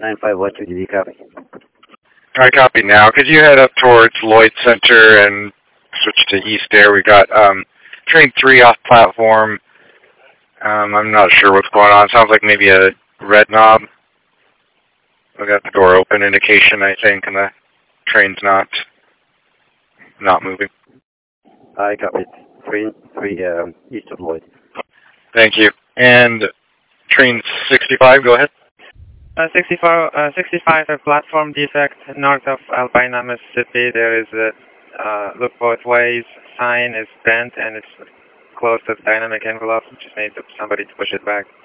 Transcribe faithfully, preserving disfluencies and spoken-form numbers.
nine five one two, did you copy? I copy now. Could you head up towards Lloyd Center and switch to East Air? We got um, train three off platform. Um, I'm not sure what's going on. Sounds like maybe a red knob. We got the door open indication, I think, and the train's not not moving. I copied. Train three um, east of Lloyd. Thank you. And train sixty-five, go ahead. Uh, sixty-four, uh, sixty-five, a platform defect north of Albina, Mississippi. There is a uh, look both ways sign is bent and it's close to the dynamic envelope. Just need somebody to push it back.